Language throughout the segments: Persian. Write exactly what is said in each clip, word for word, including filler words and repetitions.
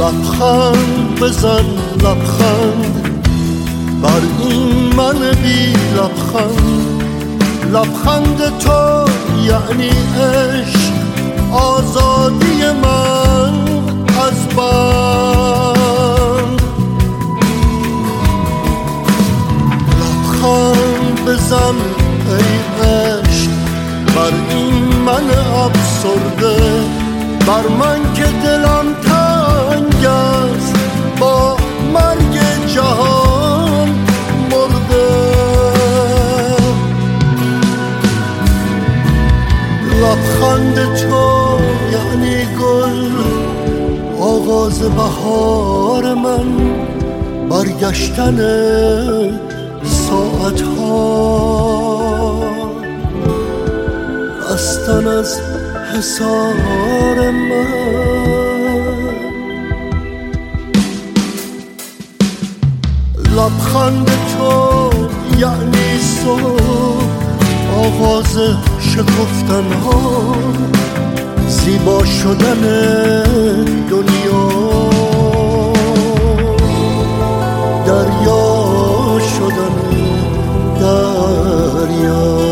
لبخند بزن لبخند بر این من بی لبخند. لبخند تو یعنی عشق، آزادی من از بند. لبخند بزن ای عشق بر این من افسرده، بر من که دلم تنگ است با مرگ جهان مرده. لبخند تو یعنی گل، آغاز بهار من، برگشتن ساعت ها، رستن از حصار من. لبخند تو یعنی صبح، آغاز شکفتن ها، زیبا شدن دنیا، دریا شدن دریا.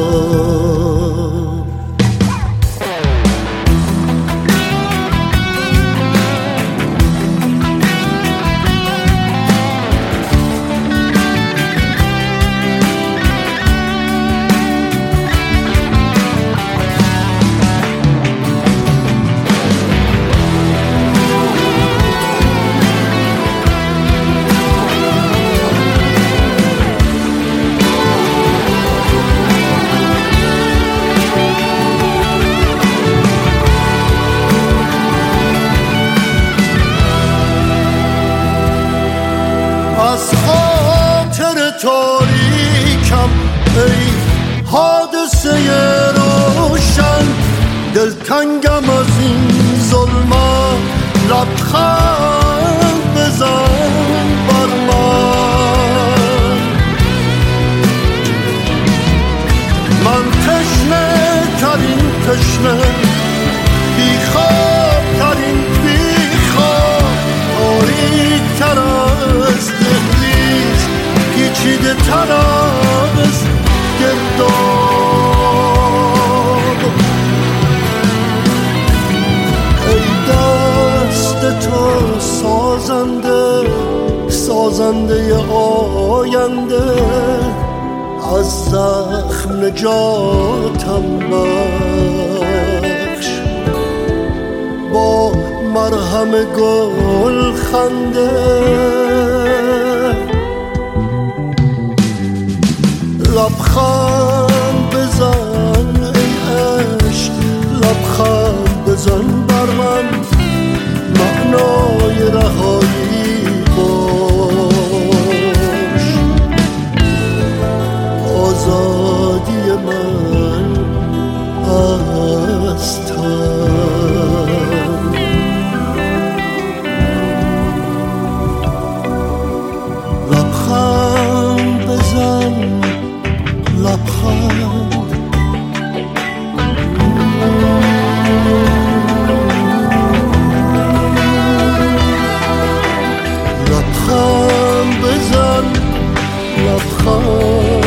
از خاطر تاریکم ای حادثه روشن، دلتنگم از این ظلمت. لبخند بزن بر من. من تشنه ترین تشنه، بیخواب ترین بیخواب، تاریک تر از دهلیز، پیچیده تر از گرداب. ای دست تو سازنده، سازنده آینده، از زخم نجاتم بخش. با مرهم گل خنده لبخند بزن ای عشق، لبخند بزن بر من، معنای رهایی باش، آزادی من از تن. لبخند بزن لبخند، لبخند بزن لبخند.